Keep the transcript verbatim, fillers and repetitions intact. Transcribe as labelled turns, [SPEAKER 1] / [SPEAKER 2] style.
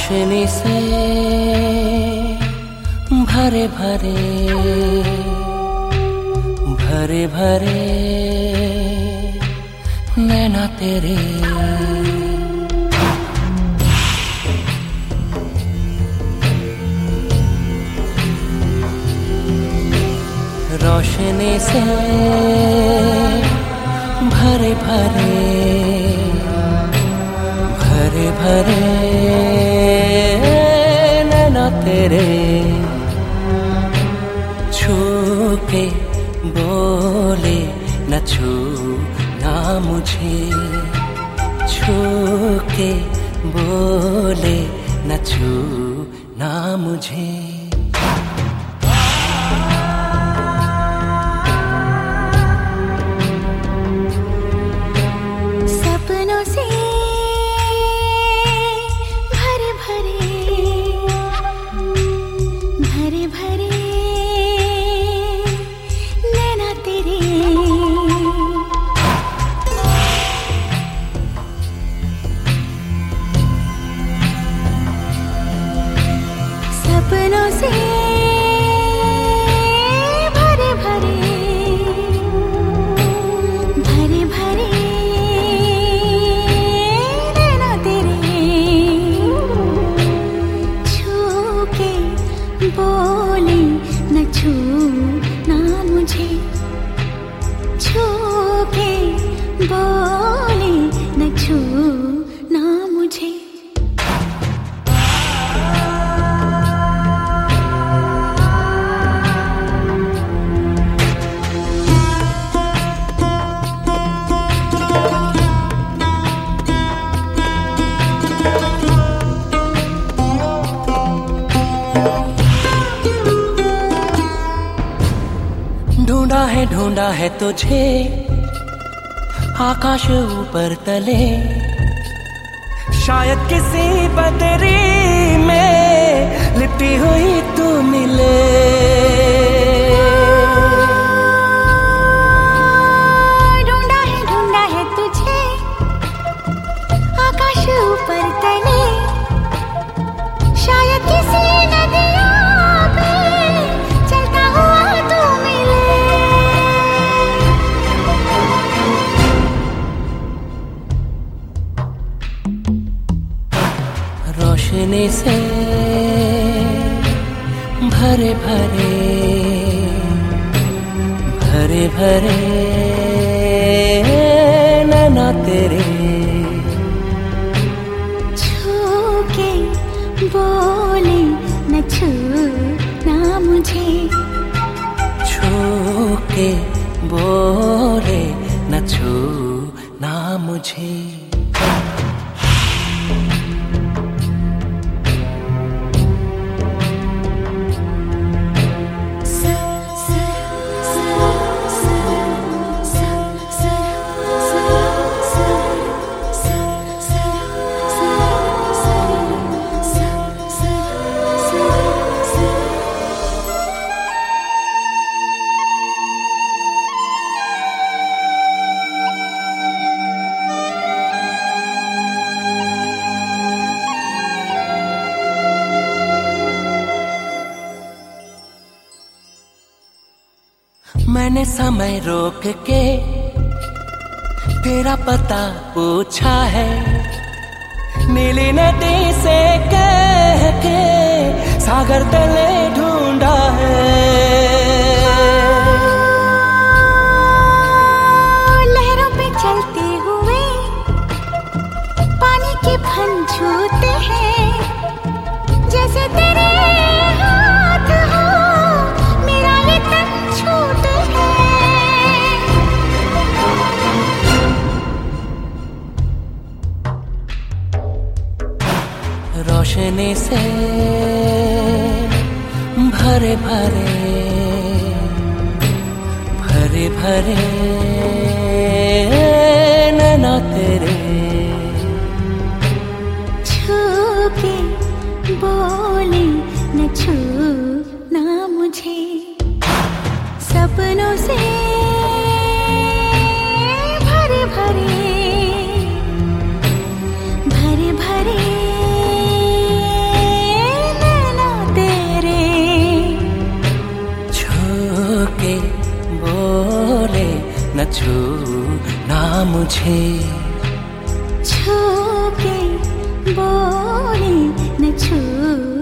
[SPEAKER 1] रोशनी से भरे भरे भरे भरे नैना तेरे, रोशनी से भरे भरे भरे भरे नैना तेरे, छू के बोले न छू ना मुझे, छू के बोले न छू ना मुझे।
[SPEAKER 2] सपनों से भरे भरे भरे भरे नैना तेरे, सपनों से भरे भरे भरे भरे नैना तेरे, छू के बोले न छू ना मुझे, छू के बोले न छू ना मुझे।
[SPEAKER 1] ढूंढा है ढूंढा है तुझे आकाश ऊपर तले, शायद किसी बदरी में लिपटी हुई तू मिले।
[SPEAKER 2] ढूंढा है ढूंढा है तुझे आकाश ऊपर तले, शायद किसी नदिया पे चलता हुआ तू मिले।
[SPEAKER 1] रोशनी से भरे भरे भरे भरे नैना तेरे,
[SPEAKER 2] छू के बोले न छू ना मुझे,
[SPEAKER 1] छू के बोले न छू ना मुझे। मैंने समय रोक के तेरा पता पूछा है, नीली नदी से कह के सागर तले ढूंढा है।
[SPEAKER 2] लहरों पे चलते हुए पानी के फन छूते हैं, जैसे तेरे हाथ हो मेरा ये तन छूते हैं।
[SPEAKER 1] रोशनी से भरे भरे भरे भरे नैना तेरे,
[SPEAKER 2] छू के बोले न छू ना मुझे, सपनों से भरे भरे भरे भरे
[SPEAKER 1] न छू ना मुझे,
[SPEAKER 2] छू के बोले न छू